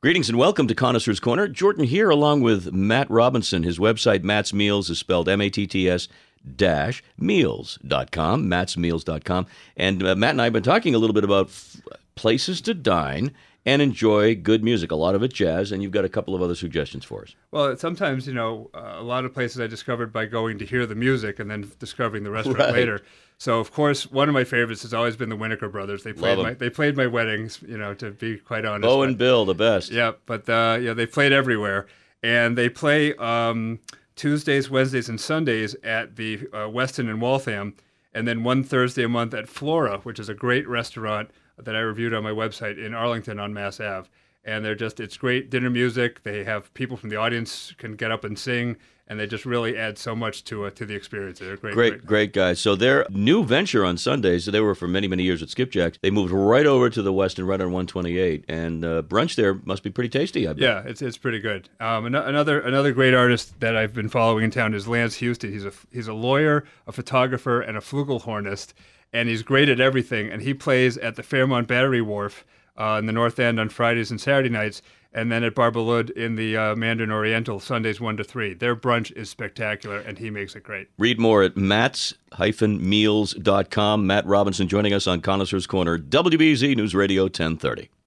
Greetings and welcome to Connoisseur's Corner. Jordan here along with Matt Robinson. His website, Matt's Meals, is spelled M-A-T-T-S meals.com, mattsmeals.com. And Matt and I have been talking a little bit about places to dine and enjoy good music, a lot of it jazz, and you've got a couple of other suggestions for us. Well, sometimes, a lot of places I discovered by going to hear the music and then discovering the restaurant later. So, of course, one of my favorites has always been the Winokur Brothers. They played my weddings, to be quite honest. Bo and Bill, the best. Yeah, but they played everywhere. And they play Tuesdays, Wednesdays, and Sundays at the Westin in Waltham, and then one Thursday a month at Flora, which is a great restaurant that I reviewed on my website in Arlington on Mass Ave. And it's great dinner music. They have people from the audience can get up and sing, and they just really add so much to the experience. They're great guys. So their new venture on Sundays, they were for many, many years at Skipjack. They moved right over to the Westin right on 128, and brunch there must be pretty tasty, I bet. Yeah, it's pretty good. Another great artist that I've been following in town is Lance Houston. He's a lawyer, a photographer, and a flugelhornist, and he's great at everything. And he plays at the Fairmont Battery Wharf in the North End on Fridays and Saturday nights, and then at Barbalud in the Mandarin Oriental Sundays 1 to 3. Their brunch is spectacular, and he makes it great. Read more at matts-meals.com. Matt Robinson joining us on Connoisseur's Corner, WBZ News Radio 1030.